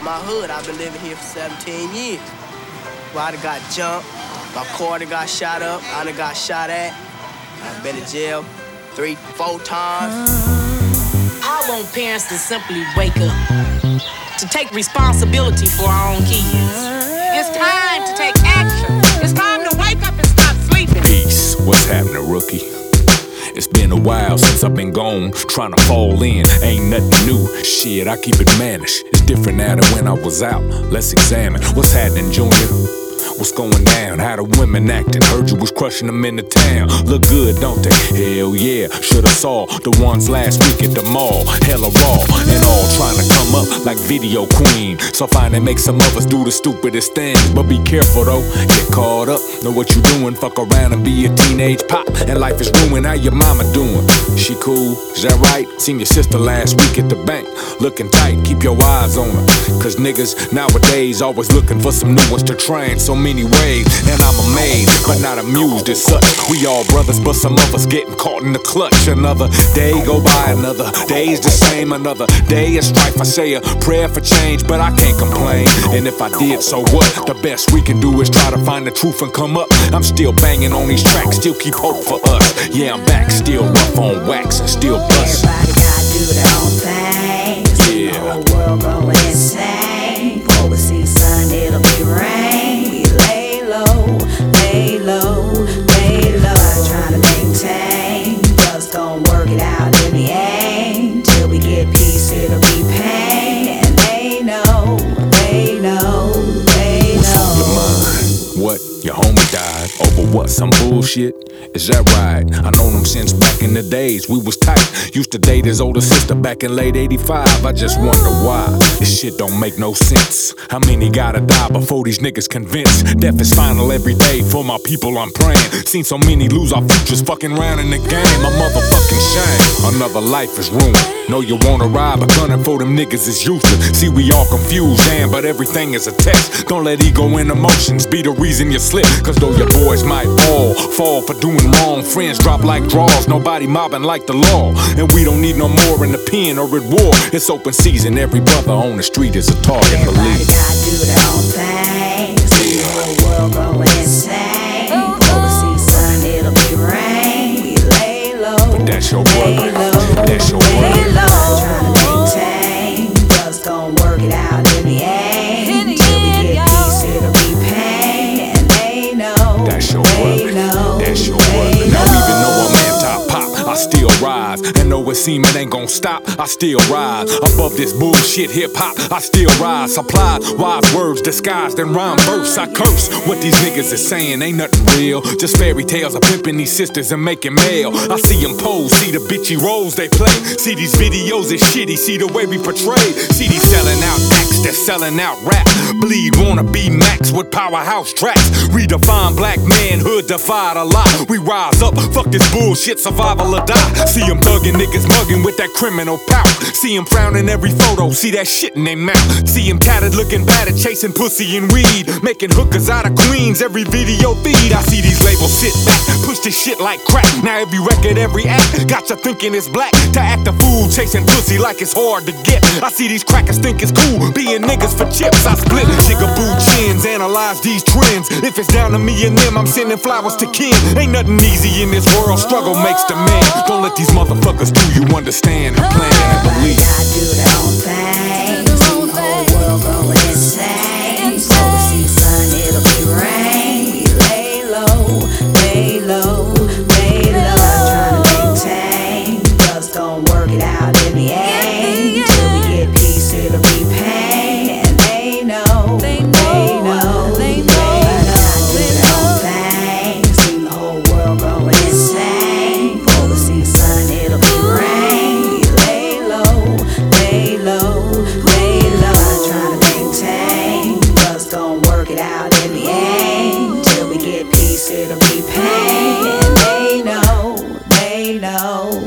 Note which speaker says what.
Speaker 1: my hood. I've been living here for 17 years. Well, I done got jumped. My car done got shot up. I done got shot at. I've been to jail 3, 4 times.
Speaker 2: I want parents to simply wake up, to take responsibility for our own kids. It's time to take action. It's time to wake up and stop sleeping.
Speaker 3: Peace, what's happening, rookie? It's been a while since I've been gone, trying to fall in, ain't nothing new. Shit, I keep it managed. It's different now than when I was out. Let's examine what's happening, Junior. What's going down? How the women acting? Heard you was crushing them in the town. Look good, don't they? Hell yeah, shoulda saw the ones last week at the mall. Hella raw and all trying to come up like video queen. So fine they make some of us do the stupidest things. But be careful though, get caught up. Know what you doing, fuck around and be a teenage pop. And life is ruined, how your mama doing? She cool, is that right? Seen your sister last week at the bank. Looking tight, keep your eyes on her. Cause niggas nowadays always looking for some new ones to train. So many ways, and I'm amazed, but not amused as such. We all brothers, but some of us getting caught in the clutch. Another day go by, another day's the same. Another day of strife, I say a prayer for change, but I can't complain. And if I did, so what? The best we can do is try to find the truth and come up. I'm still banging on these tracks, still keep hope for us. Yeah, I'm back, still rough on wax and still bust.
Speaker 4: Everybody gotta do their own thing.
Speaker 3: Yeah.
Speaker 4: The whole world going insane. Overseas sun, it'll be rain. We lay low, lay low, lay low. Trying to maintain, just gon' work it out in the end. Till we get peace, it'll be pain. And they know, they know, they
Speaker 3: What's on your
Speaker 4: know.
Speaker 3: mind? What? Your homie died over what? Some bullshit? Is that right? I known him since back in the days we was tight. Used to date his older sister back in late 85. I just wonder why this shit don't make no sense. How many gotta die before these niggas convinced? Death is final every day for my people, I'm praying. Seen so many lose our futures fucking around in the game. A motherfucking shame. Another life is ruined. Know you wanna ride, but gunning for them niggas is useless. See, we all confused, damn, but everything is a test. Don't let ego and emotions be the reason you slip. Cause though your boys might all fall for doing wrong, friends drop like draws, nobody mobbing like the law. And we don't need no more in the pen or at war. It's open season, every brother on the street is a target.
Speaker 4: Everybody gotta do their own thing. See the whole world going insane. Overseas sun, it'll be rain. We lay low,
Speaker 3: But that's your
Speaker 4: lay
Speaker 3: brother.
Speaker 4: low,
Speaker 3: That's your
Speaker 4: lay
Speaker 3: brother.
Speaker 4: low. Trying to maintain, just gon' work it out in the end. Till we get peace, it'll be pain. And they know,
Speaker 3: That's your
Speaker 4: they
Speaker 3: brother.
Speaker 4: know,
Speaker 3: That's your
Speaker 4: they
Speaker 3: brother. Now
Speaker 4: know.
Speaker 3: even though I'm anti-pop, I still rise. And though it seem it ain't gon' stop, I still rise. Above this bullshit hip-hop, I still rise. Supply wise words disguised in rhyme verse. I curse what these niggas is saying, ain't nothing real. Just fairy tales of pimping these sisters and making mail. I see them pose, see the bitchy roles they play. See these videos is shitty, see the way we portray. See these selling out acts, they're selling out rap. Bleed wanna be max with powerhouse tracks. Redefine black manhood, defied a lot. We rise up, fuck this bullshit, survival or die. See them thugging niggas mugging with that criminal pout. See them frowning every photo, see that shit in their mouth. See them tatted looking battered, chasing pussy and weed. Making hookers out of queens, every video feed. I see these labels sit back, push this shit like crack. Now every record, every act, got you thinking it's black. To act a fool, chasing pussy like it's hard to get. I see these crackers think it's cool, being niggas for chips. I split jigaboo chins, analyze these trends. If it's down to me and them, I'm sending flowers to kin. Ain't nothing easy in this world, struggle makes the man. Don't let these motherfuckers do you understand and plan and believe.
Speaker 4: Gotta do their own thing. See the whole world going insane. Overseas sun, it'll be rain. We lay low, lay low, lay low. Trying to maintain, just gon' work it out in the end. Till we get peace, it'll be pain. And they know, they know, they know. Gotta do their own thing. See the whole world going insane. Overseas sun, it'll be rain. We lay low, lay low, lay low. Trying to maintain, just gon' work it out in the end. Till we get peace, it'll be pain. And they know, they know.